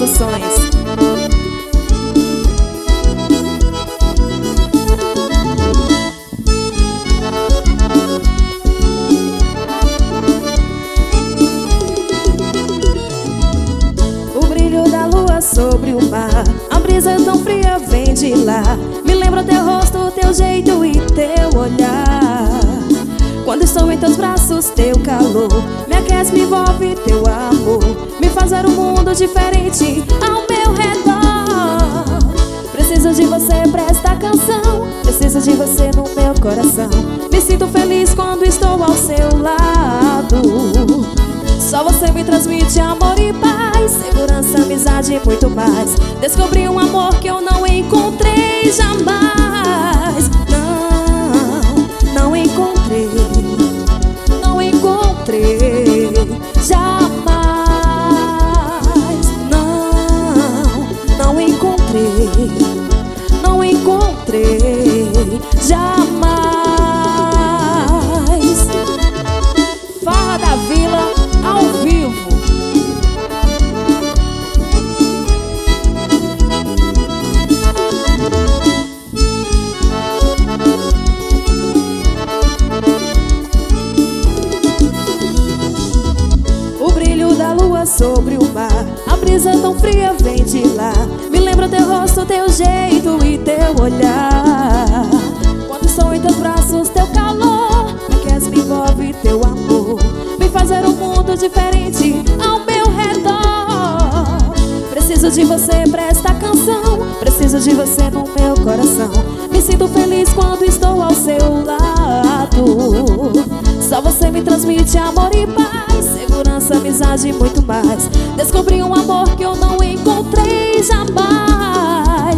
Produções. O brilho da lua sobre o mar, a brisa tão fria vem de lá. Me lembra teu rosto, teu jeito e teu olhar. Quando estou em teus braços, teu calor me aquece, me envolve teu amor, me faz ver um mundo diferente ao meu redor. Preciso de você pra esta canção, preciso de você no meu coração. Me sinto feliz quando estou ao seu lado. Só você me transmite amor e paz, segurança, amizade e muito mais. Descobri um amor que eu não encontrei jamais. Não encontrei, não encontrei jamais. Não encontrei, não encontrei jamais. Farra da Vila ao vivo. O brilho da lua sobre o mar, a brisa tão fria vem de lá. Me lembra teu rosto, teu jeito e teu olhar. Quando estou em teus braços, teu calor me aquece, me envolve teu amor, me faz ver um mundo diferente ao meu redor. Preciso de você pra esta canção, preciso de você no meu coração. Me sinto feliz quando estou ao seu lado. Só você me transmite amor e paz, segurança, amizade e muito mais. Descobri um amor que eu não encontrei jamais.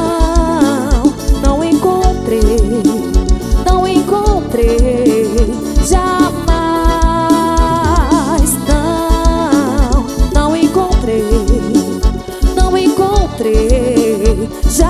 Não encontrei, não encontrei jamais. Não encontrei, não encontrei jamais.